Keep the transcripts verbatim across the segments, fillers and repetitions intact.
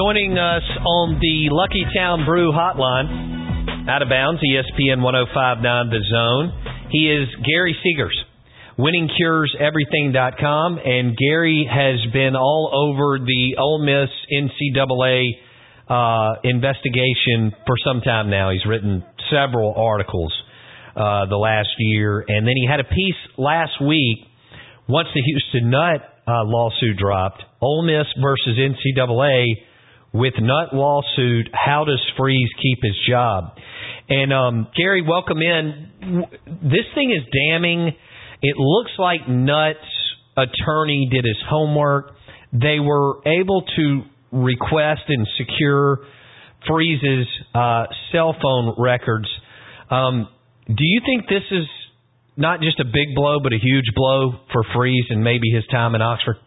joining us on the Lucky Town Brew Hotline, out of bounds, E S P N one oh five point nine The Zone. He is Gary Seegers, winning cures everything dot com, and Gary has been all over the Ole Miss N C double A uh, investigation for some time now. He's written several articles uh, the last year, and then he had a piece last week once the Houston Nutt uh, lawsuit dropped. Ole Miss versus N C double A. With Nutt lawsuit, how does Freeze keep his job? And um, Gary, welcome in. This thing is damning. It looks like Nutt's attorney did his homework. They were able to request and secure Freeze's uh, cell phone records. Um, do you think this is not just a big blow, but a huge blow for Freeze and maybe his time in Oxford?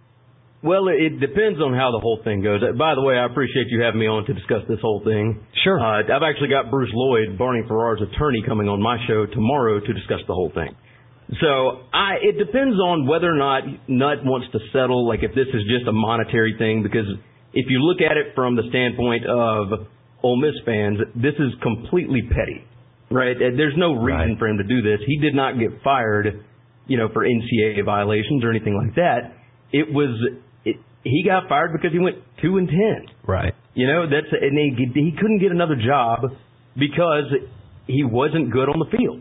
Well, it depends on how the whole thing goes. By the way, I appreciate you having me on to discuss this whole thing. Sure. Uh, I've actually got Bruce Lloyd, Barney Farrar's attorney, coming on my show tomorrow to discuss the whole thing. So I, it depends on whether or not Nutt wants to settle, like if this is just a monetary thing, because if you look at it from the standpoint of Ole Miss fans, this is completely petty, right? There's no reason right. for him to do this. He did not get fired, you know, for N C double A violations or anything like that. It was... He got fired because he went two and ten. Right. You know, that's and he, he couldn't get another job because he wasn't good on the field.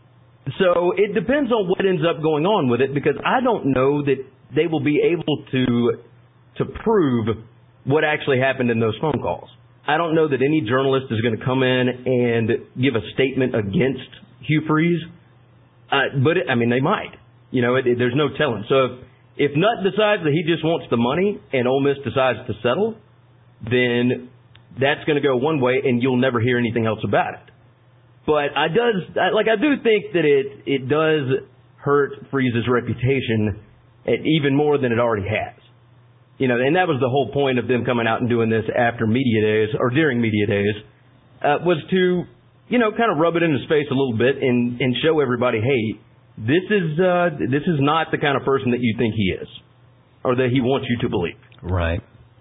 So it depends on what ends up going on with it, because I don't know that they will be able to to prove what actually happened in those phone calls. I don't know that any journalist is going to come in and give a statement against Hugh Freeze, uh, but it, I mean they might. You know, it, it, there's no telling. So. If, If Nutt decides that he just wants the money and Ole Miss decides to settle, then that's going to go one way and you'll never hear anything else about it. But I does like I do think that it it does hurt Freeze's reputation even more than it already has. You know, and that was the whole point of them coming out and doing this after media days or during media days uh, was to, you know, kind of rub it in his face a little bit and and show everybody, hey. This is uh, this is not the kind of person that you think he is, or that he wants you to believe. Right.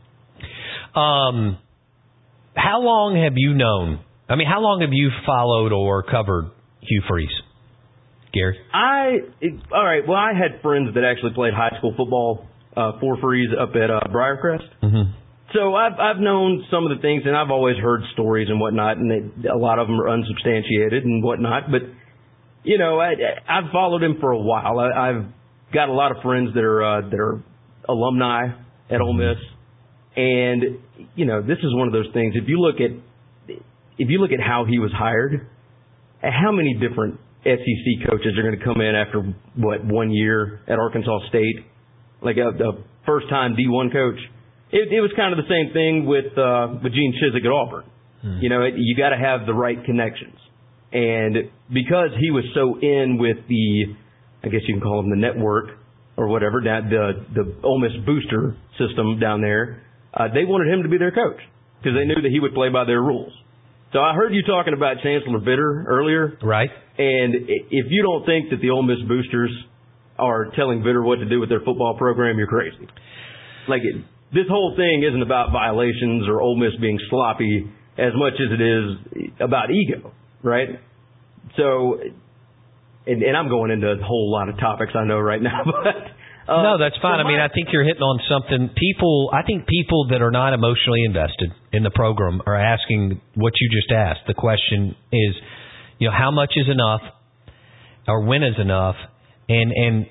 Um, how long have you known? I mean, how long have you followed or covered Hugh Freeze, Gary? I it, all right. Well, I had friends that actually played high school football uh, for Freeze up at uh, Briarcrest. Mm-hmm. So I've I've known some of the things, and I've always heard stories and whatnot, and they, a lot of them are unsubstantiated and whatnot, but. You know, I, I've followed him for a while. I, I've got a lot of friends that are uh, that are alumni at Ole Miss, and you know, this is one of those things. If you look at if you look at how he was hired, how many different S E C coaches are going to come in after what one year at Arkansas State, like a, a first time D one coach? It, it was kind of the same thing with uh, with Gene Chizik at Auburn. Hmm. You know, it, you got to have the right connections. And because he was so in with the, I guess you can call him the network or whatever, that the the Ole Miss booster system down there, uh, they wanted him to be their coach because they knew that he would play by their rules. So I heard you talking about Chancellor Bitter earlier. Right. And if you don't think that the Ole Miss boosters are telling Bitter what to do with their football program, you're crazy. Like, it, this whole thing isn't about violations or Ole Miss being sloppy as much as it is about ego. Right? So, and, and I'm going into a whole lot of topics I know right now, but... Uh, no, that's fine. I mean, I think you're hitting on something. People, I think people that are not emotionally invested in the program are asking what you just asked. The question is, you know, how much is enough or when is enough? And, and,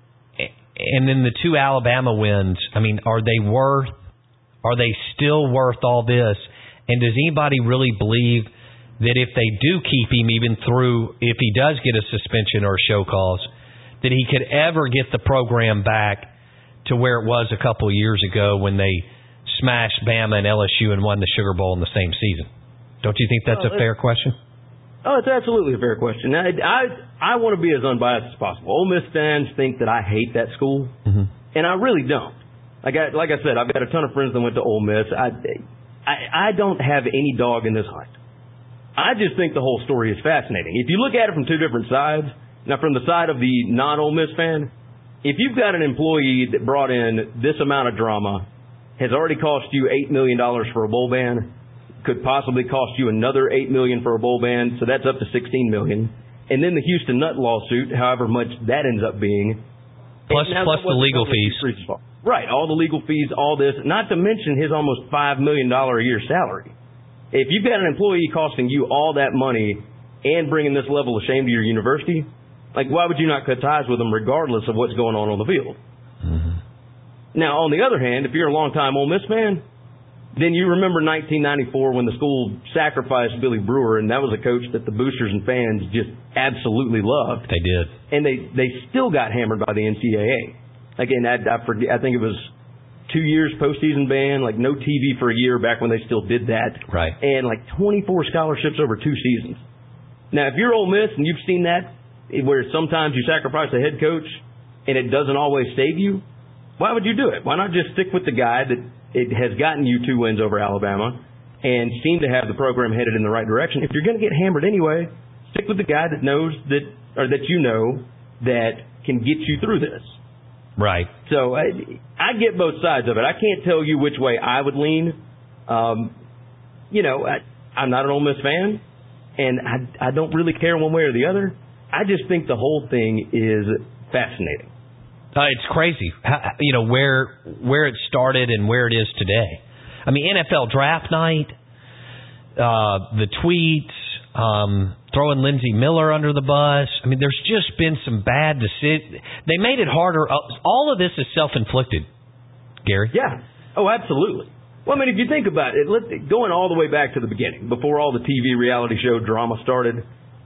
and then the two Alabama wins, I mean, are they worth, are they still worth all this? And does anybody really believe that if they do keep him, even through, if he does get a suspension or a show cause, that he could ever get the program back to where it was a couple of years ago when they smashed Bama and L S U and won the Sugar Bowl in the same season? Don't you think that's oh, a fair question? Oh, it's absolutely a fair question. I, I, I want to be as unbiased as possible. Ole Miss fans think that I hate that school, mm-hmm. and I really don't. Like I, like I said, I've got a ton of friends that went to Ole Miss. I, I, I don't have any dog in this hunt. I just think the whole story is fascinating. If you look at it from two different sides, now from the side of the non-Ole Miss fan, if you've got an employee that brought in this amount of drama has already cost you eight million dollars for a bowl ban, could possibly cost you another eight million dollars for a bowl ban, so that's up to sixteen million dollars. And then the Houston Nutt lawsuit, however much that ends up being. Plus, plus the legal fees. Right, all the legal fees, all this, not to mention his almost five million dollars a year salary. If you've got an employee costing you all that money and bringing this level of shame to your university, like, why would you not cut ties with them regardless of what's going on on the field? Mm-hmm. Now, on the other hand, if you're a longtime Ole Miss fan, then you remember nineteen ninety-four when the school sacrificed Billy Brewer, and that was a coach that the boosters and fans just absolutely loved. They did. And they, they still got hammered by the N C double A. Again, I, I, forget, I think it was two years postseason ban, like no T V for a year back when they still did that. Right. And like twenty-four scholarships over two seasons. Now, if you're Ole Miss and you've seen that, where sometimes you sacrifice a head coach and it doesn't always save you, why would you do it? Why not just stick with the guy that it has gotten you two wins over Alabama and seem to have the program headed in the right direction? If you're going to get hammered anyway, stick with the guy that knows that, or that you know, that can get you through this. Right. So I, I get both sides of it. I can't tell you which way I would lean. Um, you know, I, I'm not an Ole Miss fan, and I, I don't really care one way or the other. I just think the whole thing is fascinating. Uh, it's crazy, how, you know, where where it started and where it is today. I mean, N F L draft night, uh, the tweets, um, throwing Lindsey Miller under the bus. I mean, there's just been some bad decisions. They made it harder. All of this is self-inflicted, Gary. Yeah. Oh, absolutely. Well, I mean, if you think about it, let, going all the way back to the beginning, before all the T V reality show drama started,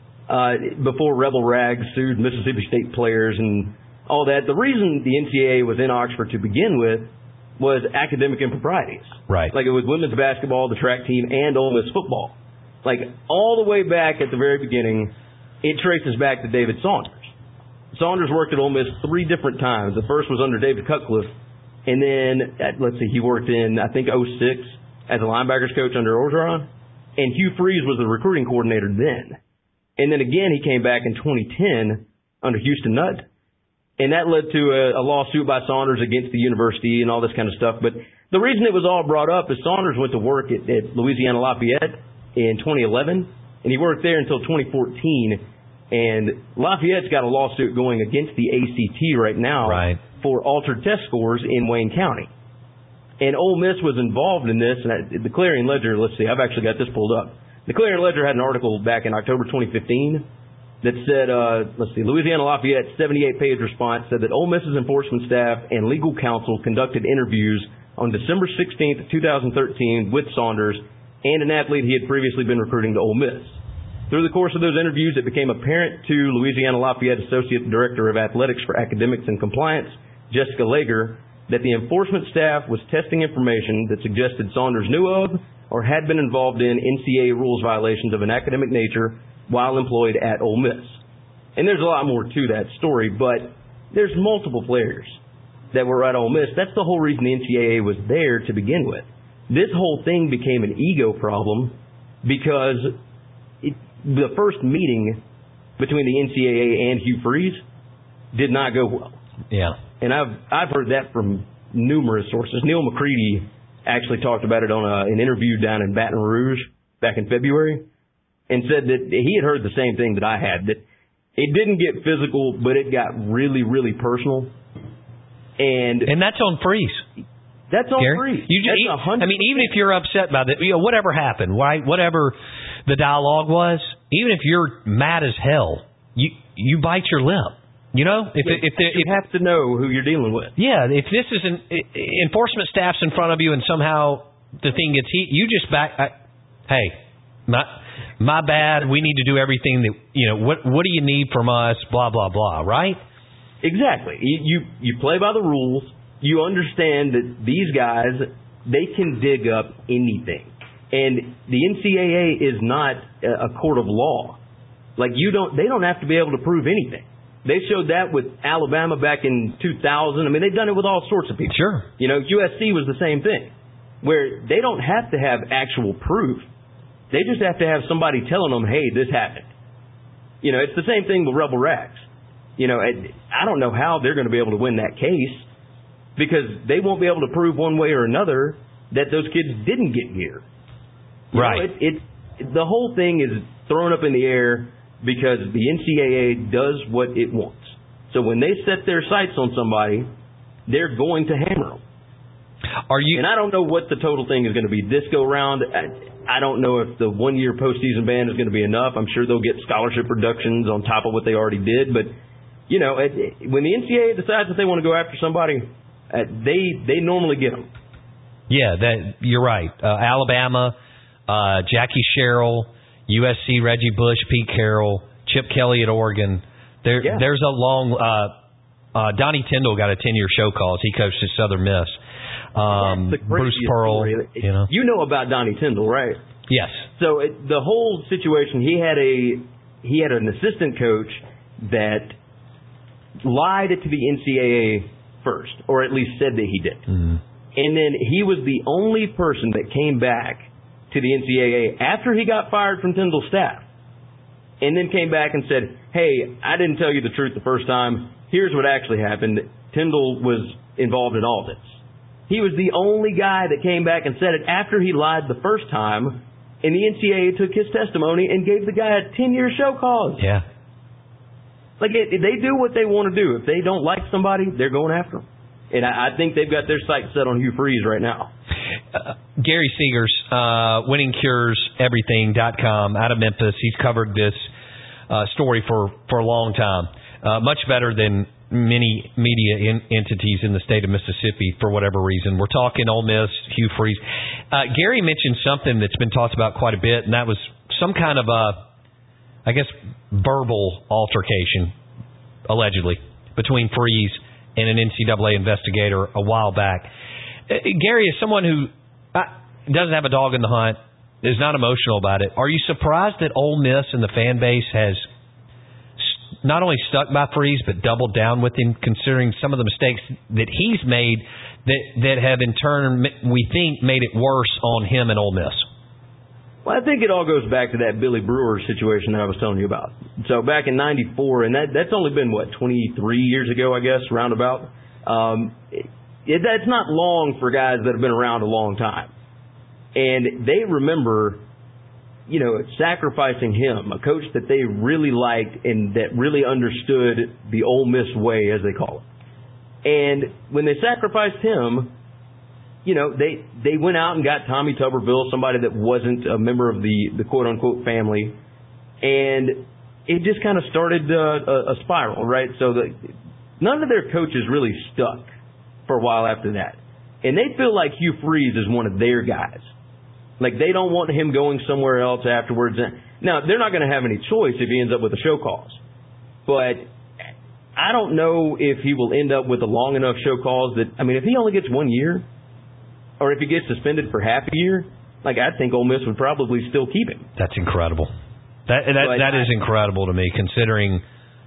uh, before Rebel Rags sued Mississippi State players and all that, the reason the N C double A was in Oxford to begin with was academic improprieties. Right. Like it was women's basketball, the track team, and Ole Miss football. Like all the way back at the very beginning, it traces back to David Saunders. Saunders worked at Ole Miss three different times. The first was under David Cutcliffe, and then, at, let's see, he worked in, I think, oh six as a linebackers coach under Orgeron, and Hugh Freeze was the recruiting coordinator then. And then again, he came back in twenty ten under Houston Nutt. And that led to a, a lawsuit by Saunders against the university and all this kind of stuff. But the reason it was all brought up is Saunders went to work at, at Louisiana Lafayette in twenty eleven, and he worked there until twenty fourteen. And Lafayette's got a lawsuit going against the A C T right now right. for altered test scores in Wayne County. And Ole Miss was involved in this. And I, the Clarion Ledger, let's see, I've actually got this pulled up. The Clarion Ledger had an article back in October twenty fifteen that said, uh, let's see, Louisiana Lafayette's seventy-eight page response said that Ole Miss's enforcement staff and legal counsel conducted interviews on December sixteenth, twenty thirteen with Saunders and an athlete he had previously been recruiting to Ole Miss. Through the course of those interviews, it became apparent to Louisiana Lafayette Associate Director of Athletics for Academics and Compliance, Jessica Lager, that the enforcement staff was testing information that suggested Saunders knew of or had been involved in N C double A rules violations of an academic nature while employed at Ole Miss. And there's a lot more to that story, but there's multiple players that were at Ole Miss. That's the whole reason the N C double A was there to begin with. This whole thing became an ego problem because it, the first meeting between the N C double A and Hugh Freeze did not go well. Yeah. And I've I've heard that from numerous sources. Neil McCready actually talked about it on a, an interview down in Baton Rouge back in February, and said that he had heard the same thing that I had, that it didn't get physical, but it got really, really personal. And and that's on Freeze. That's on Gary, Freeze. You just, I mean, even if you're upset by that, you know, whatever happened, right? Whatever the dialogue was, even if you're mad as hell, you you bite your lip. You know, if yeah, if, if you if, have to know who you're dealing with. Yeah, if this is an enforcement staff's in front of you and somehow the thing gets heat, you just back. I, hey, my my bad. We need to do everything that you know. What what do you need from us? Blah blah blah. Right? Exactly. You you, you play by the rules. You understand that these guys, they can dig up anything, and the N C double A is not a court of law. Like you don't, they don't have to be able to prove anything. They showed that with Alabama back in two thousand. I mean, they've done it with all sorts of people. Sure. You know, U S C was the same thing, where they don't have to have actual proof. They just have to have somebody telling them, hey, this happened. You know, it's the same thing with Rebel Rags. You know, I don't know how they're going to be able to win that case, because they won't be able to prove one way or another that those kids didn't get gear. You right. Know, it, it, it, the whole thing is thrown up in the air because the N C double A does what it wants. So when they set their sights on somebody, they're going to hammer them. Are you? And I don't know what the total thing is going to be this go round. I, I don't know if the one-year postseason ban is going to be enough. I'm sure they'll get scholarship reductions on top of what they already did. But, you know, it, it, when the N C double A decides that they want to go after somebody, uh, they they normally get them. Yeah, that you're right. Uh, Alabama, uh, Jackie Sherrill, U S C Reggie Bush, Pete Carroll, Chip Kelly at Oregon. There, yeah. There's a long uh, – uh, Donnie Tyndall got a ten-year show call as he coached at Southern Miss. Um, Bruce Pearl, story. you know. You know about Donnie Tyndall, right? Yes. So it, the whole situation, he had a he had an assistant coach that lied to the N C double A first, or at least said that he did. Mm. And then he was the only person that came back to the N C double A after he got fired from Tyndall's staff, and then came back and said, hey, I didn't tell you the truth the first time. Here's what actually happened. Tyndall was involved in all this. He was the only guy that came back and said it after he lied the first time, and the N C double A took his testimony and gave the guy a ten-year show cause. Yeah. Like, it, they do what they want to do. If they don't like somebody, they're going after them. And I, I think they've got their sights set on Hugh Freeze right now. Uh, Gary Seegers, uh, winning cures everything dot com out of Memphis. He's covered this uh, story for, for a long time. Uh, much better than many media in, entities in the state of Mississippi for whatever reason. We're talking Ole Miss, Hugh Freeze. Uh, Gary mentioned something that's been talked about quite a bit, and that was some kind of a, I guess, verbal altercation, allegedly, between Freeze and an N C double A investigator a while back. Uh, Gary is someone who uh, doesn't have a dog in the hunt, is not emotional about it. Are you surprised that Ole Miss and the fan base has not only stuck by Freeze, but doubled down with him, considering some of the mistakes that he's made that that have in turn, we think, made it worse on him and Ole Miss? Well, I think it all goes back to that Billy Brewer situation that I was telling you about. So back in ninety-four, and that that's only been, what, twenty-three years ago, I guess, roundabout. Um, it, it, that's not long for guys that have been around a long time. And they remember, you know, sacrificing him, a coach that they really liked and that really understood the Ole Miss way, as they call it. And when they sacrificed him, you know, they, they went out and got Tommy Tuberville, somebody that wasn't a member of the, the quote-unquote family. And it just kind of started uh, a, a spiral, right? So the, none of their coaches really stuck for a while after that. And they feel like Hugh Freeze is one of their guys. Like, they don't want him going somewhere else afterwards. Now, they're not going to have any choice if he ends up with a show cause. But I don't know if he will end up with a long enough show cause that, I mean, if he only gets one year, or if he gets suspended for half a year, like, I think Ole Miss would probably still keep him. That's incredible. That that but That is I, incredible to me, considering...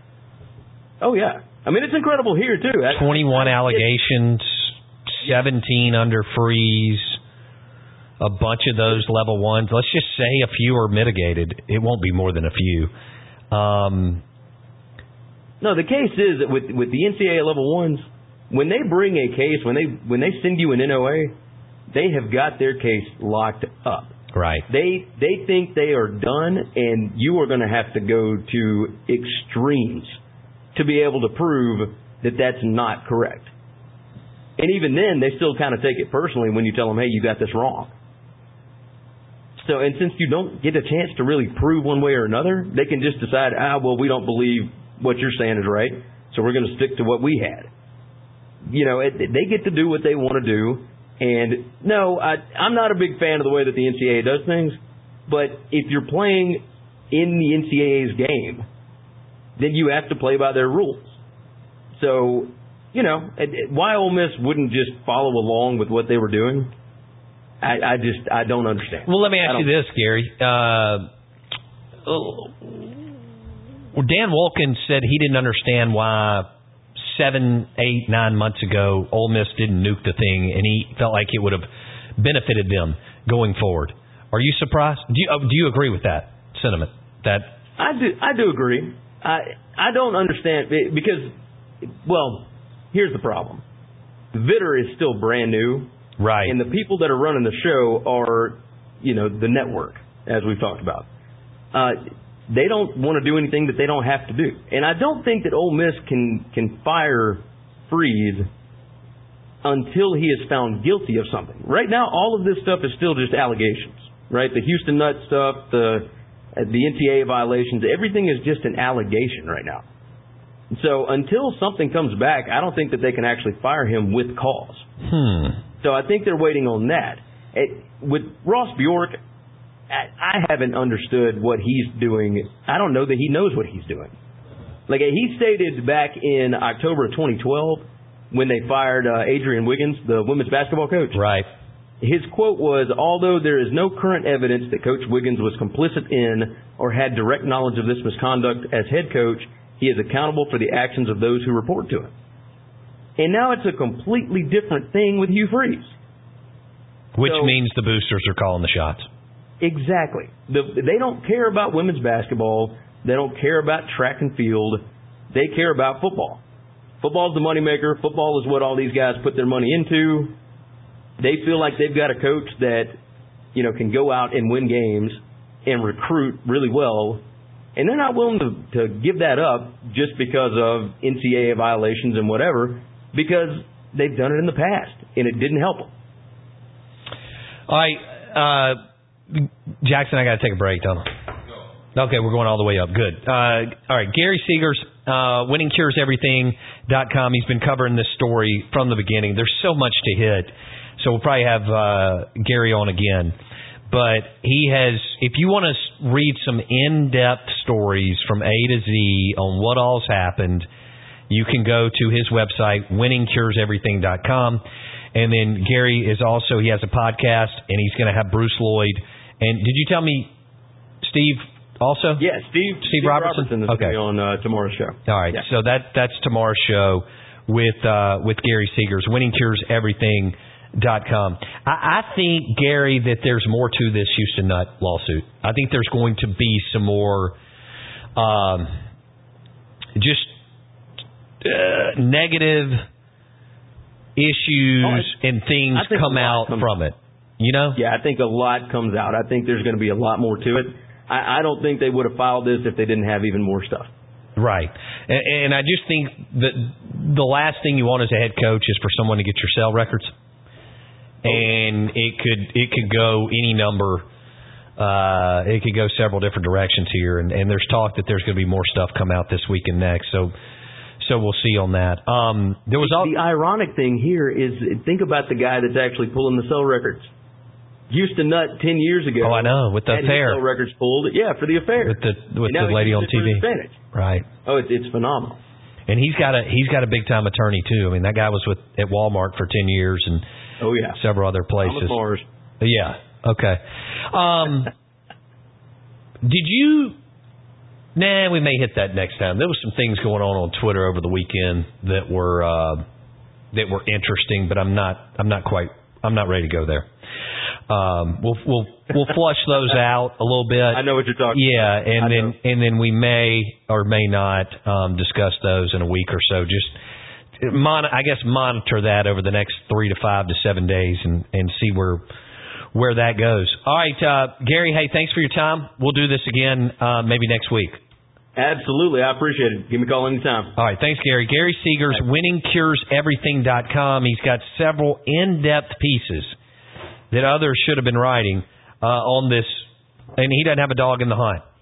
Oh, yeah. I mean, it's incredible here, too. twenty-one I, I, allegations, seventeen under Freeze, a bunch of those level ones. Let's just say a few are mitigated. It won't be more than a few. Um, no, the case is that with with the N C double A level ones, when they bring a case, when they when they send you an N O A, they have got their case locked up. Right. They they think they are done, and you are going to have to go to extremes to be able to prove that that's not correct. And even then, they still kind of take it personally when you tell them, hey, you got this wrong. So, and since you don't get a chance to really prove one way or another, they can just decide, ah, well, we don't believe what you're saying is right, so we're going to stick to what we had. You know, it, they get to do what they want to do. And no, I, I'm not a big fan of the way that the N C double A does things, but if you're playing in the N C double A's game, then you have to play by their rules. So, you know, why Ole Miss wouldn't just follow along with what they were doing, I, I just, I don't understand. Well, let me ask you this, Gary. Uh, Dan Wolken said he didn't understand why seven, eight, nine months ago Ole Miss didn't nuke the thing, and he felt like it would have benefited them going forward. Are you surprised? Do you, do you agree with that sentiment? That I do. I do agree. I I don't understand because, well, here's the problem. Vitter is still brand new. Right. And the people that are running the show are, you know, the network, as we've talked about. Uh, they don't want to do anything that they don't have to do. And I don't think that Ole Miss can, can fire Freeze until he is found guilty of something. Right now, all of this stuff is still just allegations, right? The Houston Nutt stuff, the the N C A A violations, everything is just an allegation right now. So until something comes back, I don't think that they can actually fire him with cause. Hmm. So I think they're waiting on that. It, with Ross Bjork, I, I haven't understood what he's doing. I don't know that he knows what he's doing. Like he stated back in October of twenty twelve, when they fired uh, Adrian Wiggins, the women's basketball coach. Right. His quote was, although there is no current evidence that Coach Wiggins was complicit in or had direct knowledge of this misconduct as head coach, he is accountable for the actions of those who report to him. And now it's a completely different thing with Hugh Freeze. Which so, means the boosters are calling the shots. Exactly. The, they don't care about women's basketball. They don't care about track and field. They care about football. Football's the moneymaker. Football is what all these guys put their money into. They feel like they've got a coach that, you know, can go out and win games and recruit really well, and they're not willing to, to give that up just because of N C A A violations and whatever, because they've done it in the past, and it didn't help them. All right, uh, Jackson, I got to take a break, don't I? Okay, we're going all the way up. Good. Uh, all right, Gary Seegers, uh, winning cures everything dot com. He's been covering this story from the beginning. There's so much to hit, so we'll probably have uh, Gary on again. But he has, if you want to read some in-depth stories from A to Z on what all's happened, you can go to his website, winning cures everything dot com. And then Gary is also, he has a podcast, and he's going to have Bruce Lloyd. And did you tell me, Steve, also? Yeah, Steve, Steve, Steve Robertson, Robertson is okay. on uh, tomorrow's show. All right, yeah. so that that's tomorrow's show with uh, with Gary Seegers, winning cures everything dot com. I, I think, Gary, that there's more to this Houston Nutt lawsuit. I think there's going to be some more um, just uh, negative issues oh, and things come out from it. You know? Yeah, I think a lot comes out. I think there's going to be a lot more to it. I, I don't think they would have filed this if they didn't have even more stuff. Right. And, and I just think that the last thing you want as a head coach is for someone to get your cell records. And it could it could go any number. Uh, it could go several different directions here. And, and there's talk that there's going to be more stuff come out this week and next. So so we'll see on that. Um, there was all- the ironic thing here is, think about the guy that's actually pulling the cell records. Houston Nutt ten years ago. Oh, I know, with the had affair. His cell records pulled. Yeah, for the affair. With the with the lady on T V. Right. Oh, it's, it's phenomenal. And he's got a he's got a big time attorney too. I mean, that guy was with at Walmart for ten years and oh yeah, several other places. Thomas Mars. Yeah. Okay. Um, did you? Nah, we may hit that next time. There was some things going on on Twitter over the weekend that were uh, that were interesting, but I'm not I'm not quite I'm not ready to go there. Um, we'll we'll we'll flush those out a little bit. I know what you're talking yeah, about. Yeah, and I then know. and then we may or may not um, discuss those in a week or so. Just mon- I guess monitor that over the next three to five to seven days and, and see where where that goes. All right, uh, Gary. Hey, thanks for your time. We'll do this again uh, maybe next week. Absolutely, I appreciate it. Give me a call anytime. All right, thanks, Gary. Gary Seegers, winning cures everything dot com. He's got several in-depth pieces that others should have been writing uh, on this, and he doesn't have a dog in the hunt.